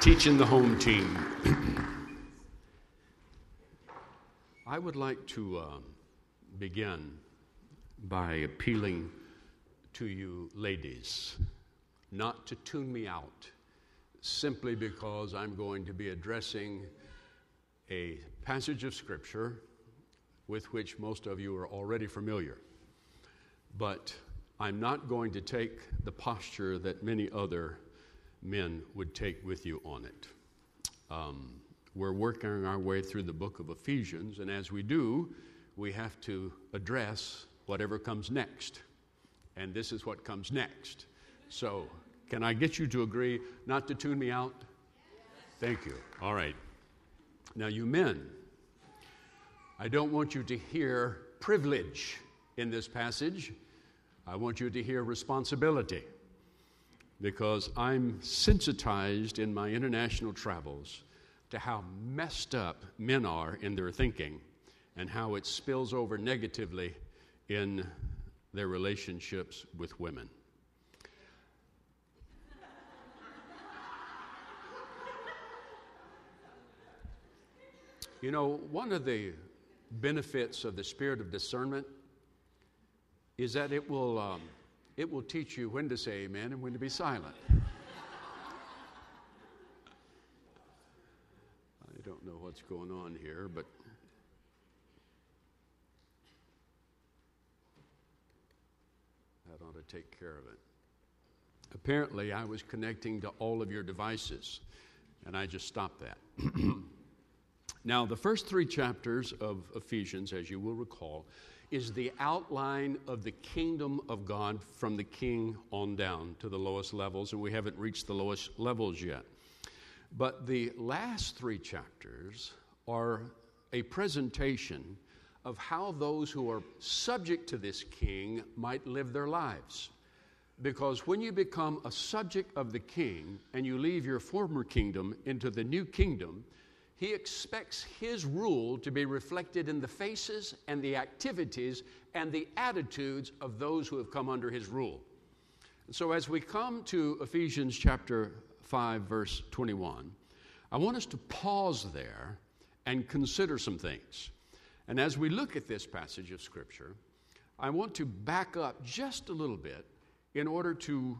Teaching the home team. I would like to begin by appealing to you ladies not to tune me out simply because I'm going to be addressing a passage of Scripture with which most of you are already familiar. But I'm not going to take the posture that many other men would take with you on it. We're working our way through the book of Ephesians, and as we do, we have to address whatever comes next. And this is what comes next. So, can I get you to agree not to tune me out? Thank you. All right. Now, you men, I don't want you to hear privilege in this passage. I want you to hear responsibility, because I'm sensitized in my international travels to how messed up men are in their thinking and how it spills over negatively in their relationships with women. You know, one of the benefits of the spirit of discernment is that it will teach you when to say amen and when to be silent. I don't know what's going on here, but that ought to take care of it. Apparently, I was connecting to all of your devices, and I just stopped that. Now, the first 3 chapters of Ephesians, as you will recall, is the outline of the kingdom of God from the king on down to the lowest levels, and we haven't reached the lowest levels yet. But the last 3 chapters are a presentation of how those who are subject to this king might live their lives. Because when you become a subject of the king and you leave your former kingdom into the new kingdom, he expects his rule to be reflected in the faces and the activities and the attitudes of those who have come under his rule. And so as we come to Ephesians chapter 5, verse 21, I want us to pause there and consider some things. And as we look at this passage of Scripture, I want to back up just a little bit in order to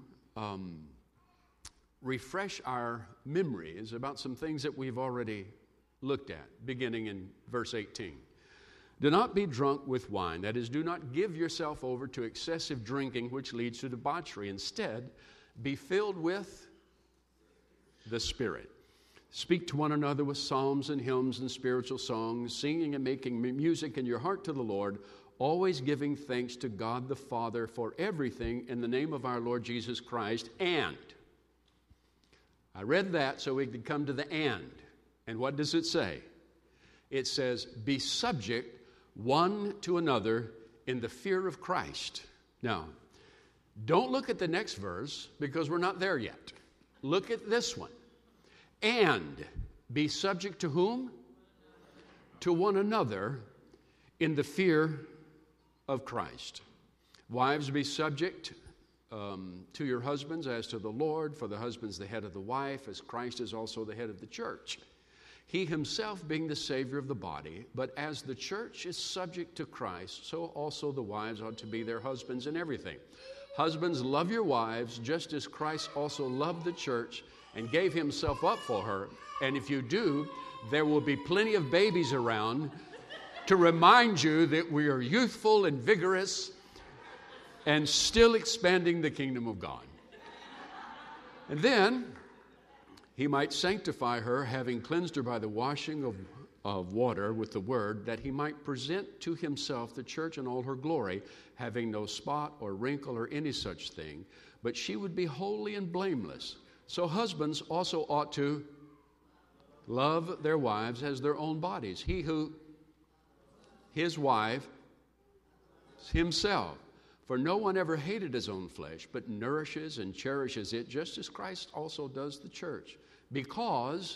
refresh our memories about some things that we've already looked at, beginning in verse 18. Do not be drunk with wine, that is, do not give yourself over to excessive drinking, which leads to debauchery. Instead, be filled with the Spirit. Speak to one another with psalms and hymns and spiritual songs, singing and making music in your heart to the Lord, always giving thanks to God the Father for everything in the name of our Lord Jesus Christ. And I read that so we could come to the and. And what does it say? It says, be subject one to another in the fear of Christ. Now, don't look at the next verse because we're not there yet. Look at this one. And be subject to whom? To one another in the fear of Christ. Wives, be subject to your husbands as to the Lord, for the husband's the head of the wife, as Christ is also the head of the church. He himself being the Savior of the body, but as the church is subject to Christ, so also the wives ought to be their husbands in everything. Husbands, love your wives, just as Christ also loved the church and gave himself up for her. And if you do, there will be plenty of babies around to remind you that we are youthful and vigorous and still expanding the kingdom of God. And then he might sanctify her, having cleansed her by the washing of water with the word, that he might present to himself the church in all her glory, having no spot or wrinkle or any such thing, but she would be holy and blameless. So husbands also ought to love their wives as their own bodies. He who, his wife, himself. For no one ever hated his own flesh, but nourishes and cherishes it, just as Christ also does the church. Because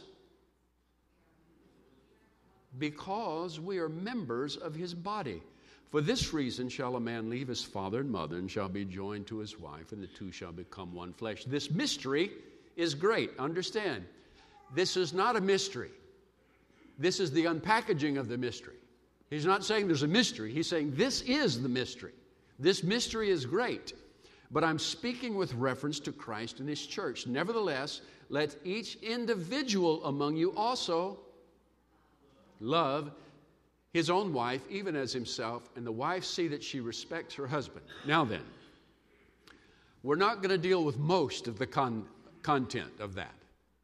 we are members of his body. For this reason shall a man leave his father and mother, and shall be joined to his wife, and the two shall become one flesh. This mystery is great. Understand, This is not a mystery. This is the unpackaging of the mystery. He's not saying there's a mystery. He's saying this is the mystery. This mystery is great. But I'm speaking with reference to Christ and His church. Nevertheless, let each individual among you also love his own wife, even as himself, and the wife see that she respects her husband. Now then, we're not going to deal with most of the content of that.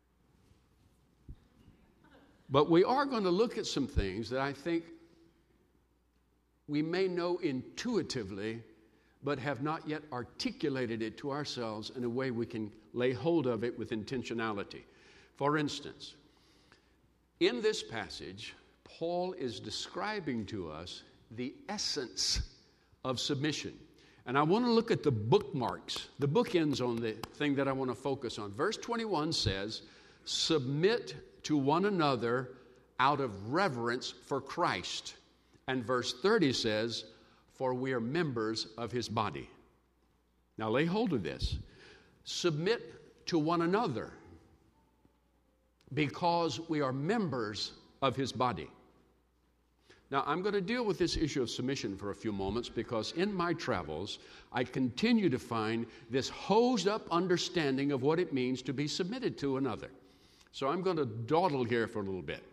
But we are going to look at some things that I think we may know intuitively, but have not yet articulated it to ourselves in a way we can lay hold of it with intentionality. For instance, in this passage, Paul is describing to us the essence of submission. And I want to look at the bookmarks, the bookends on the thing that I want to focus on. Verse 21 says, submit to one another out of reverence for Christ. And verse 30 says, for we are members of His body. Now lay hold of this. Submit to one another because we are members of His body. Now, I'm going to deal with this issue of submission for a few moments because in my travels, I continue to find this hosed-up understanding of what it means to be submitted to another. So I'm going to dawdle here for a little bit.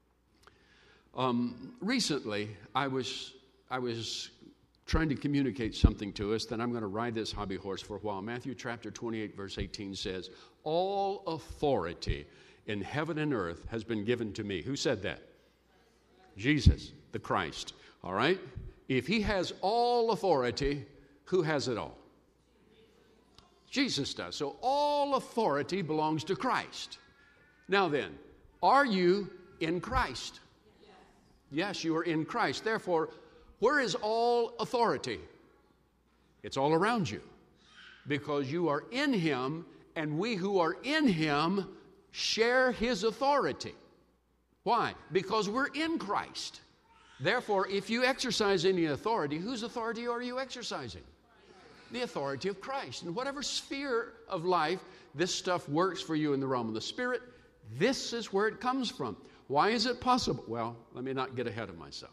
Recently, I was trying to communicate something to us, then I'm going to ride this hobby horse for a while. Matthew chapter 28, verse 18 says, all authority in heaven and earth has been given to me. Who said that? Jesus, the Christ. All right? If He has all authority, who has it all? Jesus does. So all authority belongs to Christ. Now then, are you in Christ? Yes, you are in Christ. Therefore, where is all authority? It's all around you. Because you are in Him, and we who are in Him share His authority. Why? Because we're in Christ. Therefore, if you exercise any authority, whose authority are you exercising? The authority of Christ. In whatever sphere of life this stuff works for you in the realm of the Spirit, this is where it comes from. Why is it possible? Well, let me not get ahead of myself.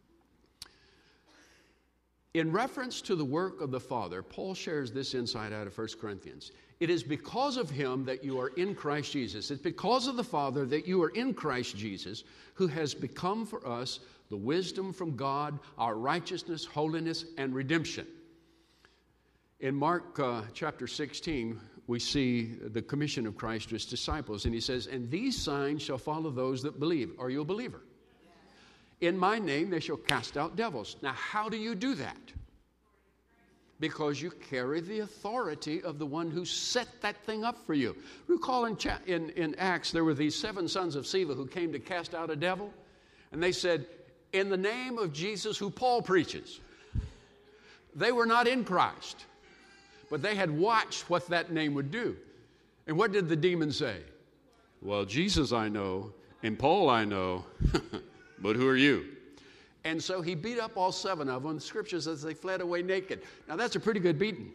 In reference to the work of the Father, Paul shares this insight out of 1 Corinthians. It is because of Him that you are in Christ Jesus. It's because of the Father that you are in Christ Jesus, who has become for us the wisdom from God, our righteousness, holiness, and redemption. In Mark chapter 16, we see the commission of Christ to His disciples, and He says, and these signs shall follow those that believe. Are you a believer? In my name they shall cast out devils. Now, how do you do that? Because you carry the authority of the one who set that thing up for you. Recall in Acts, there were these 7 sons of Sceva who came to cast out a devil. And they said, in the name of Jesus who Paul preaches. They were not in Christ. But they had watched what that name would do. And what did the demon say? Well, Jesus I know, and Paul I know, but who are you? And so he beat up all 7 of them. The scripture says they fled away naked. Now that's a pretty good beating.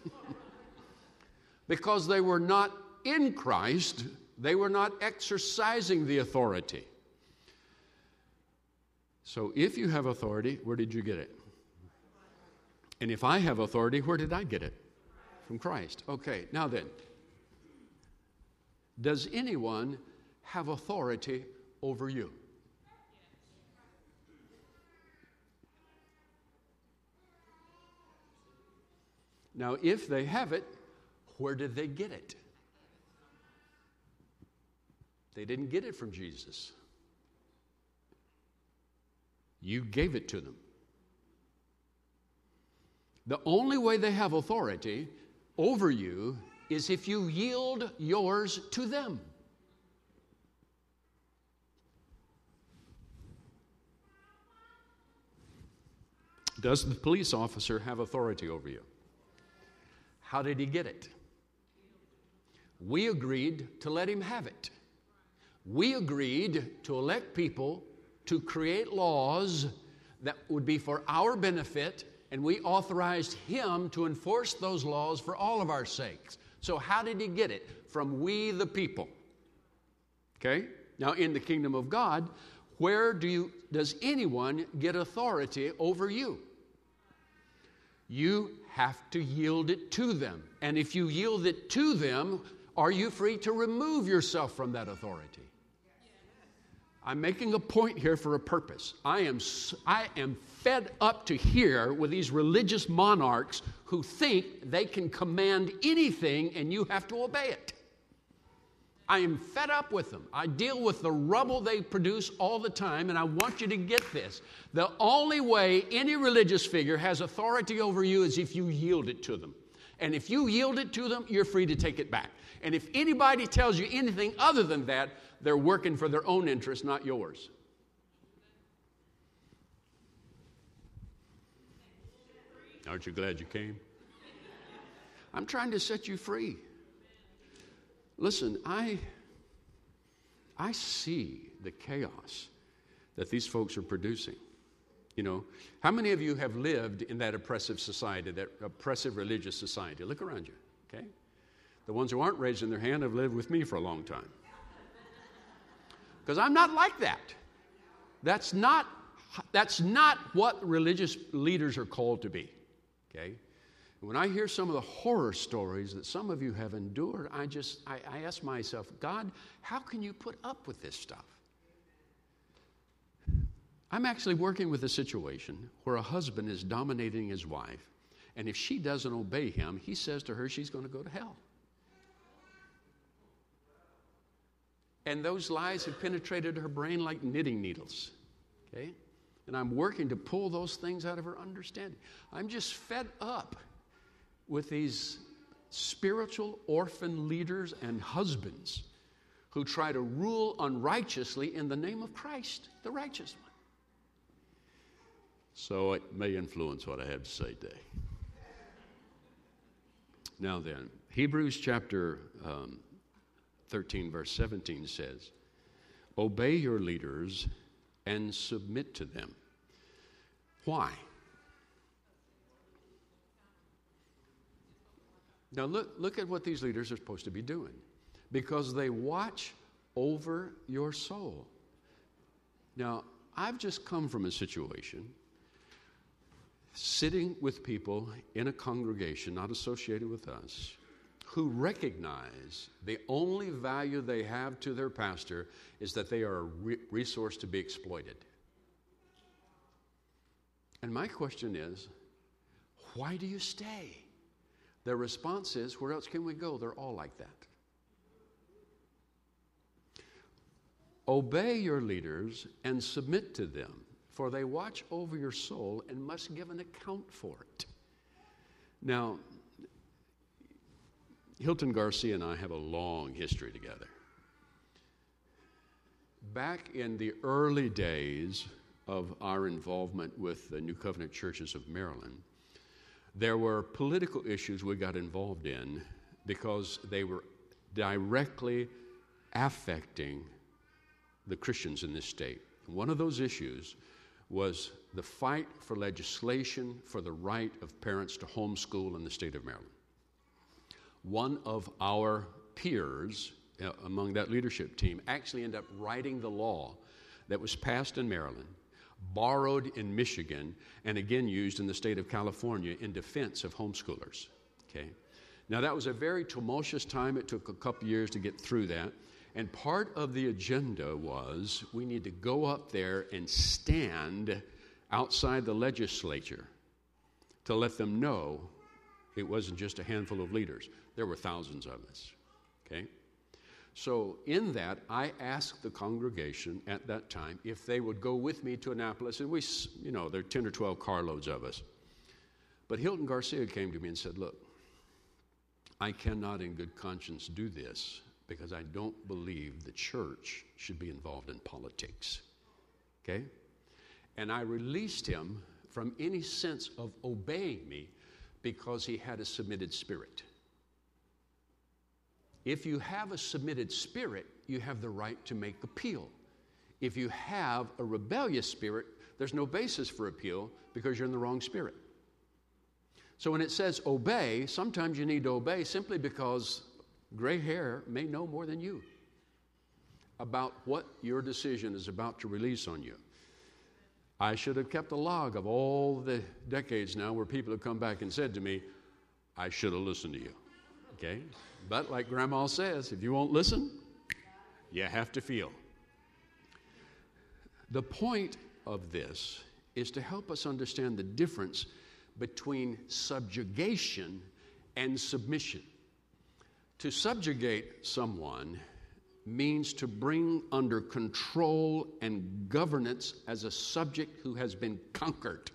Because they were not in Christ, they were not exercising the authority. So if you have authority, where did you get it? And if I have authority, where did I get it? From Christ. Okay, now then, does anyone have authority over you? Now, if they have it, where did they get it? They didn't get it from Jesus. You gave it to them. The only way they have authority over you is if you yield yours to them. Does the police officer have authority over you? How did he get it? We agreed to let him have it. We agreed to elect people to create laws that would be for our benefit, and we authorized him to enforce those laws for all of our sakes. So how did he get it? From we the people. Okay? Now, in the kingdom of God, does anyone get authority over you? You have to yield it to them. And if you yield it to them, are you free to remove yourself from that authority? I'm making a point here for a purpose. I am fed up to here with these religious monarchs who think they can command anything and you have to obey it. I am fed up with them. I deal with the rubble they produce all the time, and I want you to get this. The only way any religious figure has authority over you is if you yield it to them. And if you yield it to them, you're free to take it back. And if anybody tells you anything other than that, they're working for their own interest, not yours. Aren't you glad you came? I'm trying to set you free. Listen, I see the chaos that these folks are producing. You know, how many of you have lived in that oppressive society, that oppressive religious society? Look around you, okay? The ones who aren't raising their hand have lived with me for a long time. Because I'm not like that. That's not what religious leaders are called to be, okay? When I hear some of the horror stories that some of you have endured, I ask myself, God, how can you put up with this stuff? I'm actually working with a situation where a husband is dominating his wife, and if she doesn't obey him, he says to her she's going to go to hell. And those lies have penetrated her brain like knitting needles, okay? And I'm working to pull those things out of her understanding. I'm just fed up with these spiritual orphan leaders and husbands who try to rule unrighteously in the name of Christ, the righteous one. So it may influence what I have to say today. Now then, Hebrews chapter 13, verse 17 says, "Obey your leaders and submit to them." Why? Now look at what these leaders are supposed to be doing. Because they watch over your soul. Now, I've just come from a situation sitting with people in a congregation not associated with us who recognize the only value they have to their pastor is that they are a resource to be exploited. And my question is, why do you stay? Their response is, where else can we go? They're all like that. Obey your leaders and submit to them, for they watch over your soul and must give an account for it. Now, Hilton Garcia and I have a long history together. Back in the early days of our involvement with the New Covenant Churches of Maryland, there were political issues we got involved in because they were directly affecting the Christians in this state. One of those issues was the fight for legislation for the right of parents to homeschool in the state of Maryland. One of our peers among that leadership team actually ended up writing the law that was passed in Maryland, borrowed in Michigan, and again used in the state of California in defense of homeschoolers. Okay. Now that was a very tumultuous time. It took a couple years to get through that. And part of the agenda was we need to go up there and stand outside the legislature to let them know it wasn't just a handful of leaders. There were thousands of us. Okay. So in that, I asked the congregation at that time if they would go with me to Annapolis, and we, there are 10 or 12 carloads of us. But Hilton Garcia came to me and said, look, I cannot in good conscience do this because I don't believe the church should be involved in politics. Okay? And I released him from any sense of obeying me because he had a submitted spirit. If you have a submitted spirit, you have the right to make appeal. If you have a rebellious spirit, there's no basis for appeal because you're in the wrong spirit. So when it says obey, sometimes you need to obey simply because gray hair may know more than you. about what your decision is about to release on you. I should have kept a log of all the decades now where people have come back and said to me, I should have listened to you. Okay? But like Grandma says, if you won't listen, you have to feel. The point of this is to help us understand the difference between subjugation and submission. To subjugate someone means to bring under control and governance as a subject who has been conquered.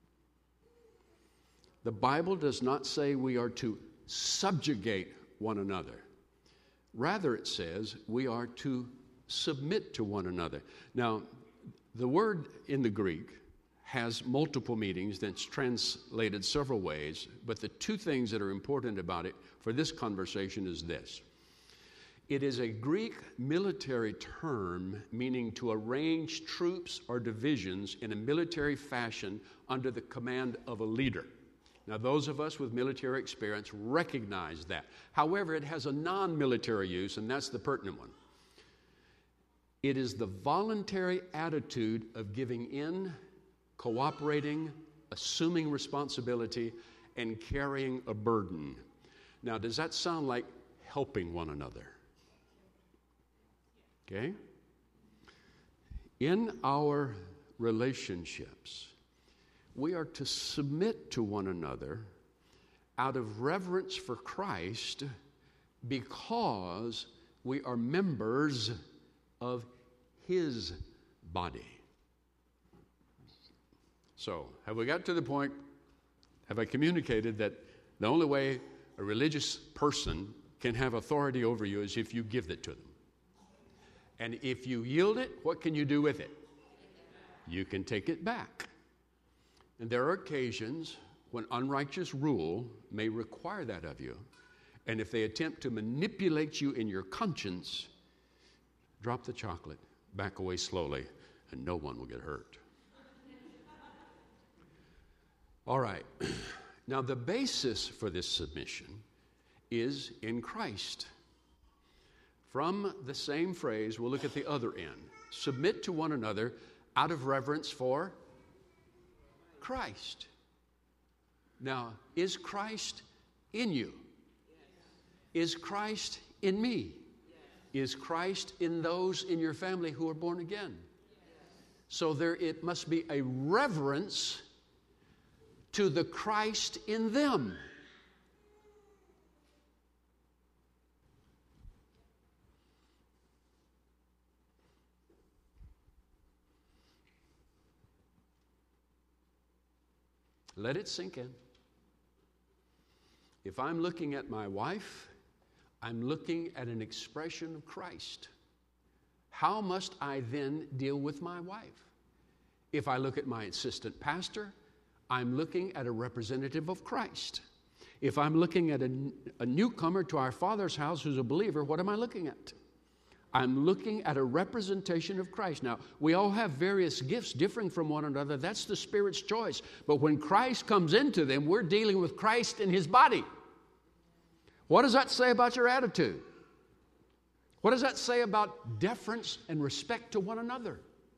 The Bible does not say we are to subjugate one another. Rather, it says we are to submit to one another. Now, the word in the Greek has multiple meanings that's translated several ways, but the two things that are important about it for this conversation is this. It is a Greek military term meaning to arrange troops or divisions in a military fashion under the command of a leader. Now, those of us with military experience recognize that. However, it has a non-military use, and that's the pertinent one. It is the voluntary attitude of giving in, cooperating, assuming responsibility, and carrying a burden. Now, does that sound like helping one another? Okay? In our relationships, we are to submit to one another out of reverence for Christ because we are members of His body. So, have we got to the point, have I communicated that the only way a religious person can have authority over you is if you give it to them? And if you yield it, what can you do with it? You can take it back. And there are occasions when unrighteous rule may require that of you. And if they attempt to manipulate you in your conscience, drop the chocolate, back away slowly, and no one will get hurt. All right. Now, the basis for this submission is in Christ. From the same phrase, we'll look at the other end. Submit to one another out of reverence for Christ. Now, is Christ in you? Is Christ in me? Is Christ in those in your family who are born again? So it must be a reverence to the Christ in them. Let it sink in. If I'm looking at my wife, I'm looking at an expression of Christ. How must I then deal with my wife? If I look at my assistant pastor, I'm looking at a representative of Christ. If I'm looking at a newcomer to our Father's house who's a believer, what am I looking at? I'm looking at a representation of Christ. Now, we all have various gifts differing from one another. That's the Spirit's choice. But when Christ comes into them, we're dealing with Christ in His body. What does that say about your attitude? What does that say about deference and respect to one another?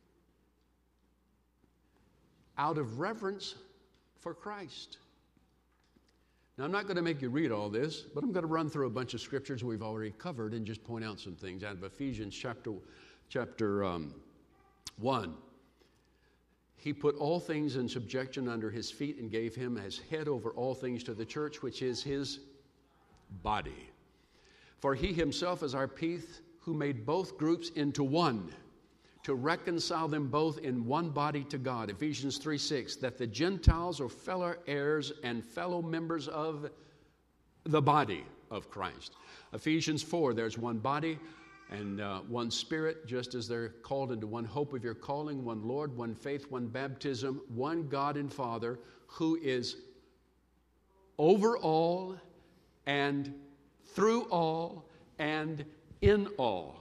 Out of reverence for Christ. Now, I'm not going to make you read all this, but I'm going to run through a bunch of scriptures we've already covered and just point out some things out of Ephesians chapter 1. He put all things in subjection under His feet and gave Him as head over all things to the church, which is His body. For He Himself is our peace, who made both groups into one, to reconcile them both in one body to God. Ephesians 3:6, that the Gentiles are fellow heirs and fellow members of the body of Christ. Ephesians 4, there's one body and one Spirit, just as they're called into one hope of your calling, one Lord, one faith, one baptism, one God and Father, who is over all and through all and in all.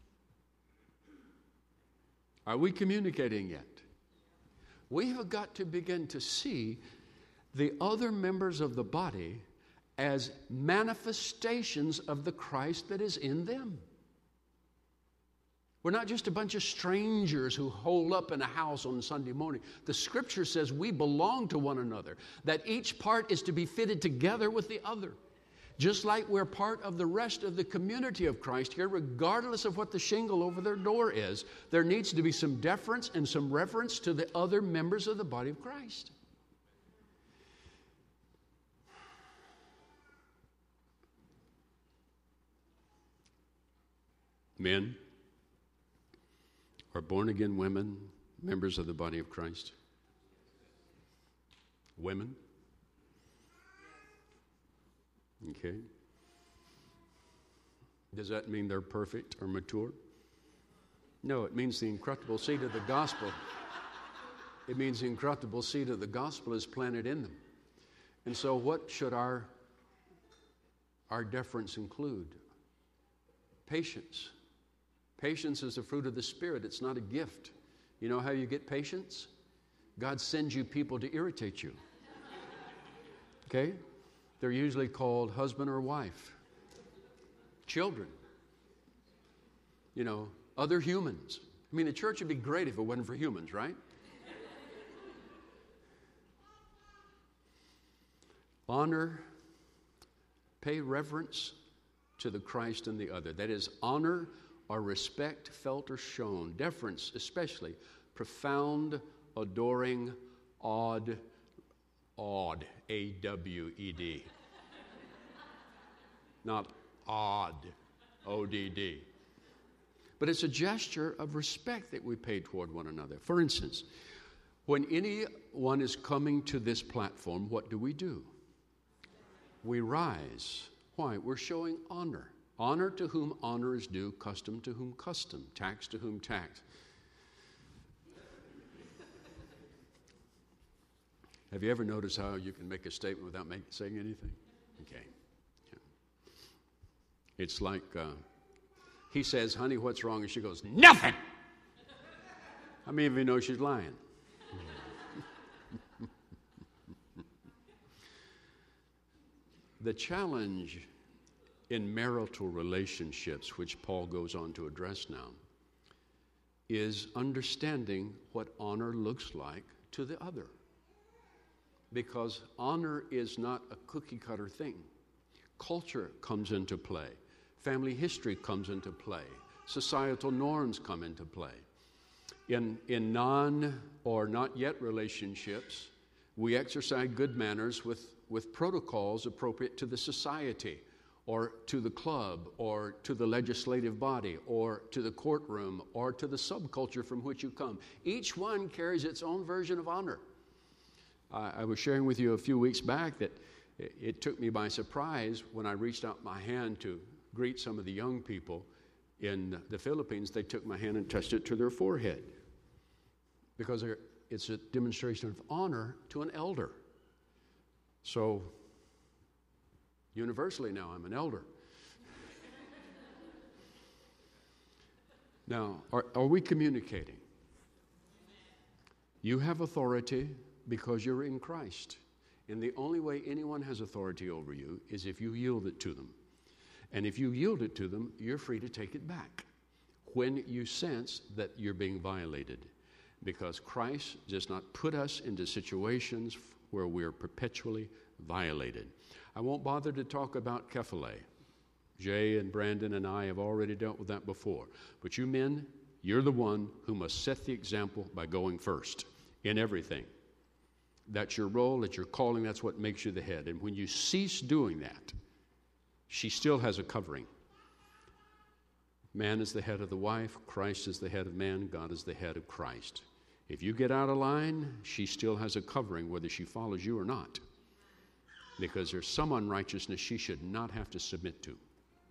Are we communicating yet? We have got to begin to see the other members of the body as manifestations of the Christ that is in them. We're not just a bunch of strangers who hole up in a house on Sunday morning. The Scripture says we belong to one another, that each part is to be fitted together with the other. Just like we're part of the rest of the community of Christ here, regardless of what the shingle over their door is, there needs to be some deference and some reverence to the other members of the body of Christ. Men are born-again women, members of the body of Christ. Women. Okay. Does that mean they're perfect or mature? No, it means the incorruptible seed of the gospel. It means the incorruptible seed of the gospel is planted in them. And so what should our deference include? Patience. Patience is a fruit of the Spirit. It's not a gift. You know how you get patience? God sends you people to irritate you. Okay? They're usually called husband or wife, children, other humans. I mean, the church would be great if it wasn't for humans, right? Honor, pay reverence to the Christ and the other. That is, honor or respect felt or shown. Deference, especially. Profound, adoring, awed, A-W-E-D. Not odd, O-D-D. But it's a gesture of respect that we pay toward one another. For instance, when anyone is coming to this platform, what do? We rise. Why? We're showing honor. Honor to whom honor is due, custom to whom custom, tax to whom tax. Have you ever noticed how you can make a statement without saying anything? Okay. Yeah. It's like he says, honey, what's wrong? And she goes, nothing. How many of you know she's lying? The challenge in marital relationships, which Paul goes on to address now, is understanding what honor looks like to the other. Because honor is not a cookie-cutter thing. Culture comes into play. Family history comes into play. Societal norms come into play. In non or not yet relationships, we exercise good manners with protocols appropriate to the society, or to the club, or to the legislative body, or to the courtroom, or to the subculture from which you come. Each one carries its own version of honor. I was sharing with you a few weeks back that it took me by surprise when I reached out my hand to greet some of the young people in the Philippines. They took my hand and touched it to their forehead because it's a demonstration of honor to an elder. So, universally now, I'm an elder. Now, are we communicating? You have authority because you're in Christ. And the only way anyone has authority over you is if you yield it to them. And if you yield it to them, you're free to take it back when you sense that you're being violated. Because Christ does not put us into situations where we're perpetually violated. I won't bother to talk about Kephale. Jay and Brandon and I have already dealt with that before. But you men, you're the one who must set the example by going first in everything. That's your role, that's your calling, that's what makes you the head. And when you cease doing that, she still has a covering. Man is the head of the wife, Christ is the head of man, God is the head of Christ. If you get out of line, she still has a covering whether she follows you or not. Because there's some unrighteousness she should not have to submit to.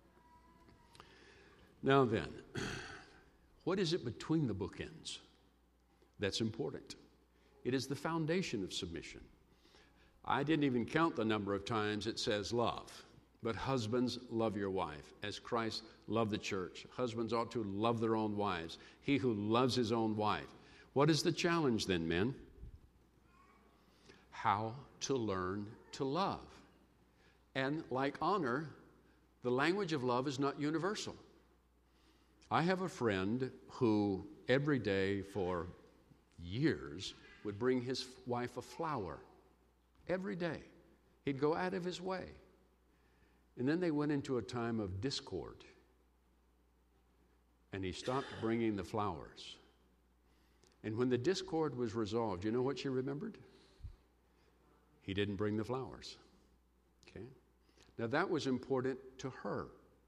Now then, what is it between the bookends that's important? It is the foundation of submission. I didn't even count the number of times it says love. But husbands, love your wife. As Christ loved the church, husbands ought to love their own wives. He who loves his own wife. What is the challenge then, men? How to learn to love. And like honor, the language of love is not universal. I have a friend who every day for years would bring his wife a flower. Every day. He'd go out of his way. And then they went into a time of discord. And he stopped bringing the flowers. And when the discord was resolved, you know what she remembered? He didn't bring the flowers. Okay? Now that was important to her.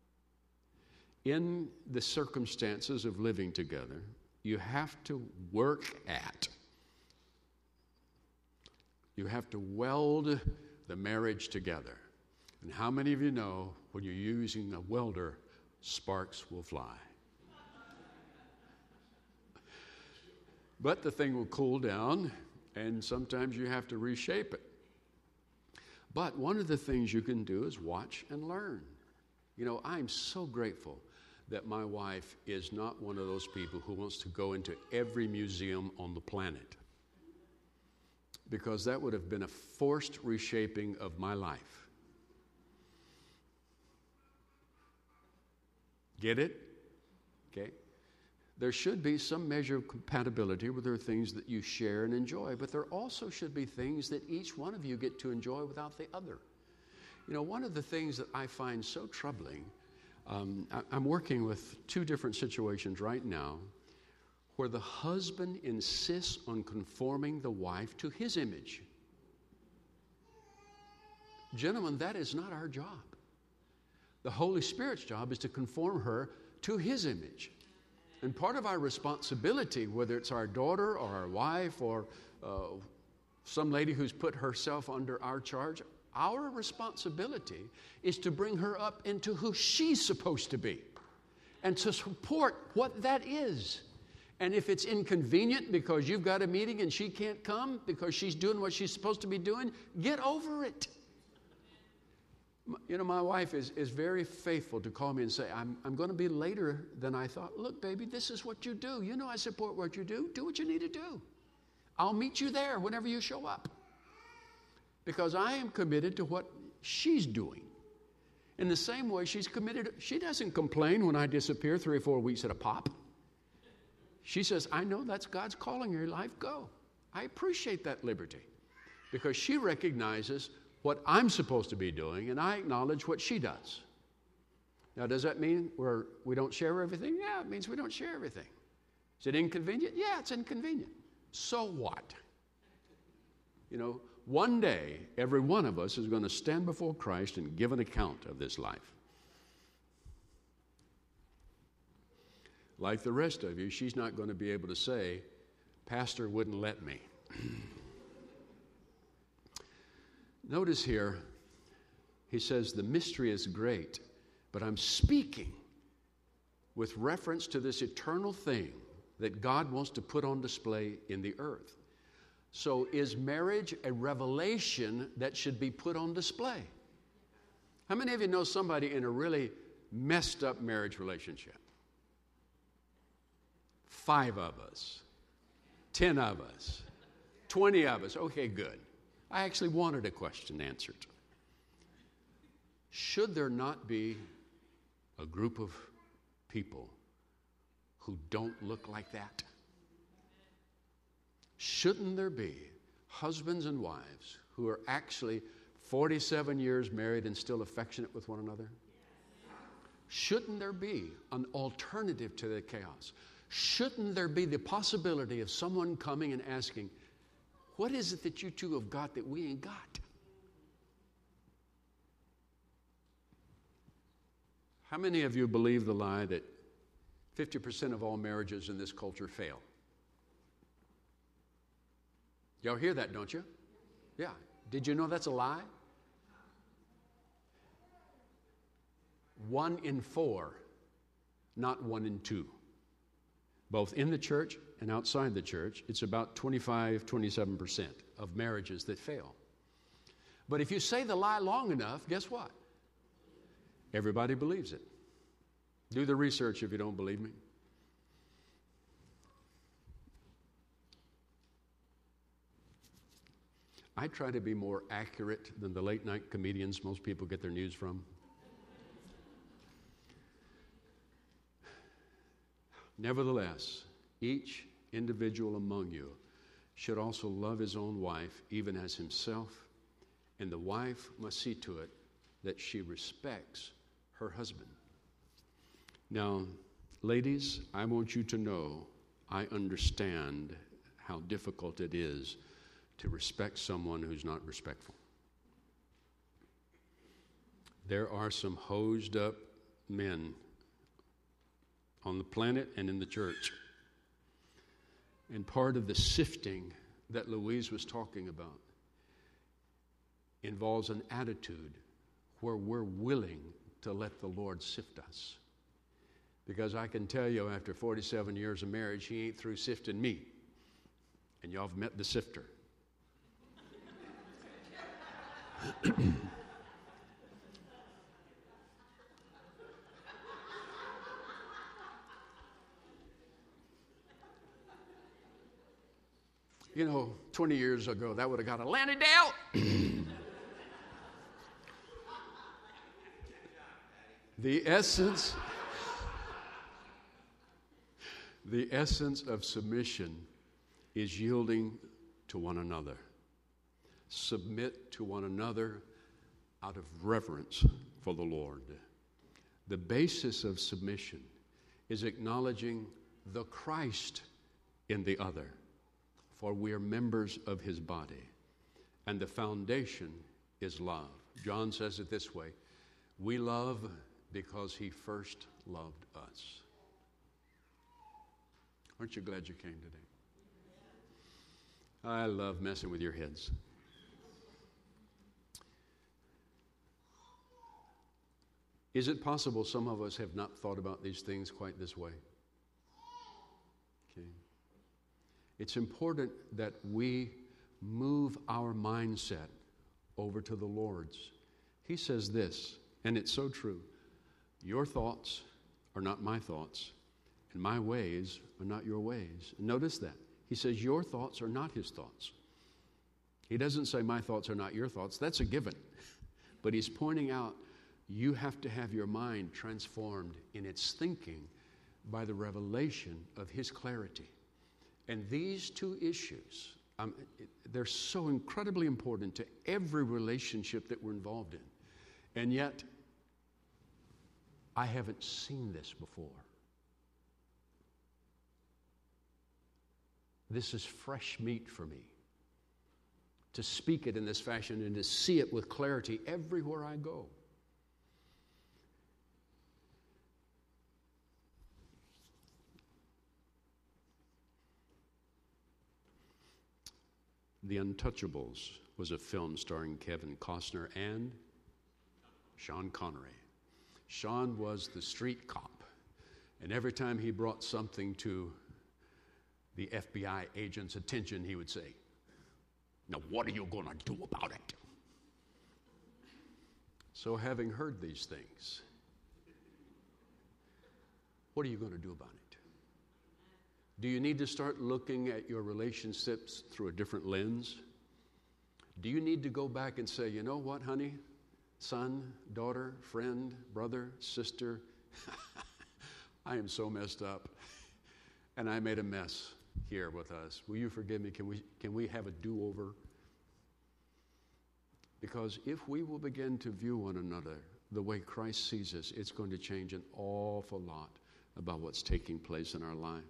In the circumstances of living together, you have to work at. You have to weld the marriage together. And how many of you know when you're using a welder, sparks will fly? But the thing will cool down, and sometimes you have to reshape it. But one of the things you can do is watch and learn. You know, I'm so grateful that my wife is not one of those people who wants to go into every museum on the planet, because that would have been a forced reshaping of my life. Get it? Okay. There should be some measure of compatibility where there are things that you share and enjoy, but there also should be things that each one of you get to enjoy without the other. You know, one of the things that I find so troubling, I'm working with two different situations right now where the husband insists on conforming the wife to his image. Gentlemen, that is not our job. The Holy Spirit's job is to conform her to his image. And part of our responsibility, whether it's our daughter or our wife or some lady who's put herself under our charge, our responsibility is to bring her up into who she's supposed to be and to support what that is. And if it's inconvenient because you've got a meeting and she can't come because she's doing what she's supposed to be doing, get over it. You know, my wife is very faithful to call me and say, I'm going to be later than I thought. Look, baby, this is what you do. You know I support what you do. Do what you need to do. I'll meet you there whenever you show up. Because I am committed to what she's doing. In the same way she's committed. She doesn't complain when I disappear 3 or 4 weeks at a pop. She says, I know that's God's calling your life. Go. I appreciate that liberty. Because she recognizes what I'm supposed to be doing, and I acknowledge what she does. Now, does that mean we don't share everything? Yeah, it means we don't share everything. Is it inconvenient? Yeah, it's inconvenient. So what? You know, one day, every one of us is going to stand before Christ and give an account of this life. Like the rest of you, she's not going to be able to say, Pastor wouldn't let me. Notice here, he says, the mystery is great, but I'm speaking with reference to this eternal thing that God wants to put on display in the earth. So is marriage a revelation that should be put on display? How many of you know somebody in a really messed up marriage relationship? 5 of us, 10 of us, 20 of us. Okay, good. I actually wanted a question answered. Should there not be a group of people who don't look like that? Shouldn't there be husbands and wives who are actually 47 years married and still affectionate with one another? Shouldn't there be an alternative to the chaos? Shouldn't there be the possibility of someone coming and asking, what is it that you two have got that we ain't got? How many of you believe the lie that 50% of all marriages in this culture fail? Y'all hear that, don't you? Yeah. Did you know that's a lie? 1 in 4, not 1 in 2. Both in the church and outside the church, it's about 25-27% of marriages that fail. But if you say the lie long enough, guess what? Everybody believes it. Do the research if you don't believe me. I try to be more accurate than the late night comedians most people get their news from. Nevertheless, each individual among you should also love his own wife, even as himself, and the wife must see to it that she respects her husband. Now, ladies, I want you to know I understand how difficult it is to respect someone who's not respectful. There are some hosed up men on the planet and in the church. And part of the sifting that Louise was talking about involves an attitude where we're willing to let the Lord sift us. Because I can tell you, after 47 years of marriage, he ain't through sifting me. And y'all have met the sifter. You know, 20 years ago, that would have got a Lanny Dale. The essence of submission is yielding to one another. Submit to one another out of reverence for the Lord. The basis of submission is acknowledging the Christ in the other, for we are members of his body. And the foundation is love. John says it this way: we love because he first loved us. Aren't you glad you came today? I love messing with your heads. Is it possible some of us have not thought about these things quite this way? Okay. It's important that we move our mindset over to the Lord's. He says this, and it's so true: your thoughts are not my thoughts, and my ways are not your ways. Notice that. He says your thoughts are not his thoughts. He doesn't say my thoughts are not your thoughts. That's a given. But he's pointing out you have to have your mind transformed in its thinking by the revelation of his clarity. And these two issues, they're so incredibly important to every relationship that we're involved in. And yet, I haven't seen this before. This is fresh meat for me, to speak it in this fashion and to see it with clarity everywhere I go. The Untouchables was a film starring Kevin Costner and Sean Connery. Sean was the street cop, and every time he brought something to the FBI agent's attention, he would say, "Now what are you going to do about it?" So having heard these things, what are you going to do about it? Do you need to start looking at your relationships through a different lens? Do you need to go back and say, you know what, honey, son, daughter, friend, brother, sister, I am so messed up, and I made a mess here with us. Will you forgive me? Can we have a do-over? Because if we will begin to view one another the way Christ sees us, it's going to change an awful lot about what's taking place in our life.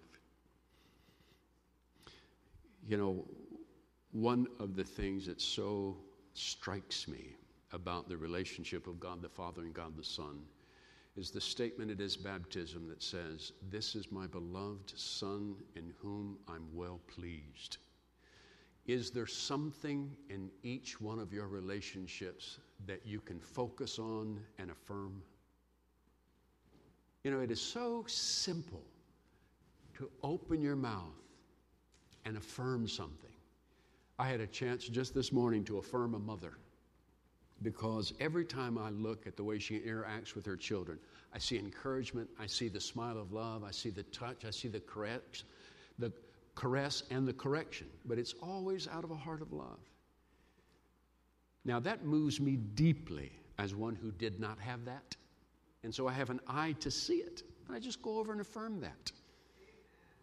You know, one of the things that so strikes me about the relationship of God the Father and God the Son is the statement at his baptism that says, "This is my beloved Son in whom I'm well pleased." Is there something in each one of your relationships that you can focus on and affirm? You know, it is so simple to open your mouth and affirm something. I had a chance just this morning to affirm a mother, because every time I look at the way she interacts with her children, I see encouragement, I see the smile of love, I see the touch, I see the caress and the correction, but it's always out of a heart of love. Now that moves me deeply as one who did not have that, and so I have an eye to see it, and I just go over and affirm that.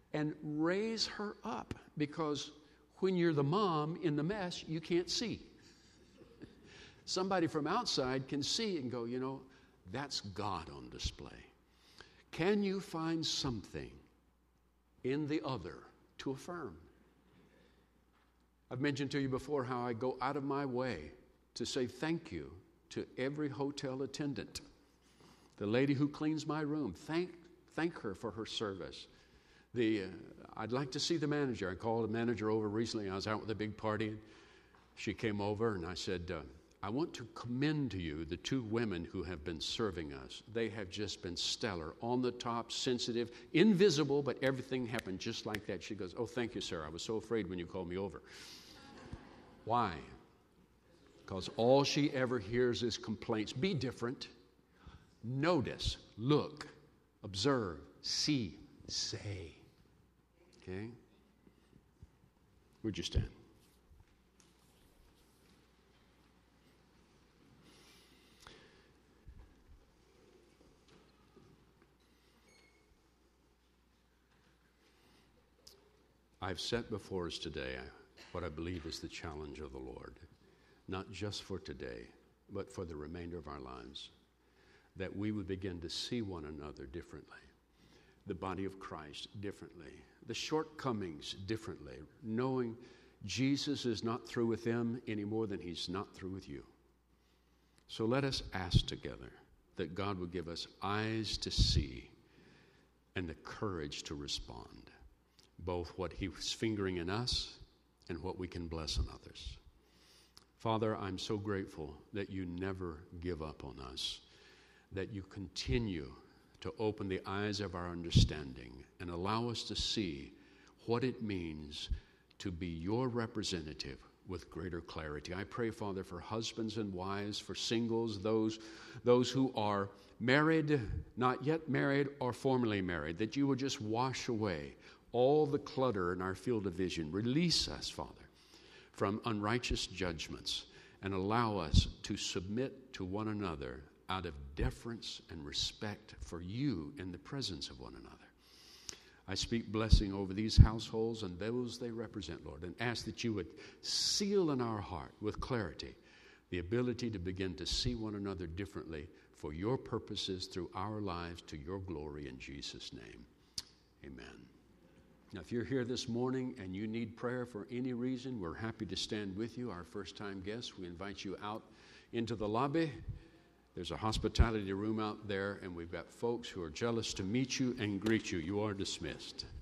and raise her up, because when you're the mom in the mess, you can't see. Somebody from outside can see and go, that's God on display. Can you find something in the other to affirm? I've mentioned to you before how I go out of my way to say thank you to every hotel attendant. The lady who cleans my room, thank her for her service. I'd like to see the manager. I called the manager over recently. I was out with a big party. She came over and I said, I want to commend to you the two women who have been serving us. They have just been stellar, on the top, sensitive, invisible, but everything happened just like that. She goes, oh, thank you, sir. I was so afraid when you called me over. Why? Because all she ever hears is complaints. Be different. Notice, look, observe, see, say. Okay? Would you stand? I've set before us today what I believe is the challenge of the Lord, not just for today, but for the remainder of our lives, that we would begin to see one another differently, the body of Christ differently, the shortcomings differently, knowing Jesus is not through with them any more than he's not through with you. So let us ask together that God would give us eyes to see and the courage to respond, both what he was fingering in us and what we can bless in others. Father, I'm so grateful that you never give up on us, that you continue to open the eyes of our understanding and allow us to see what it means to be your representative with greater clarity. I pray, Father, for husbands and wives, for singles, those who are married, not yet married, or formerly married, that you would just wash away all the clutter in our field of vision. Release us, Father, from unrighteous judgments and allow us to submit to one another out of deference and respect for you in the presence of one another. I speak blessing over these households and those they represent, Lord, and ask that you would seal in our heart with clarity the ability to begin to see one another differently for your purposes through our lives to your glory in Jesus' name. Amen. Now, if you're here this morning and you need prayer for any reason, we're happy to stand with you. Our first-time guests, we invite you out into the lobby. There's a hospitality room out there, and we've got folks who are jealous to meet you and greet you. You are dismissed.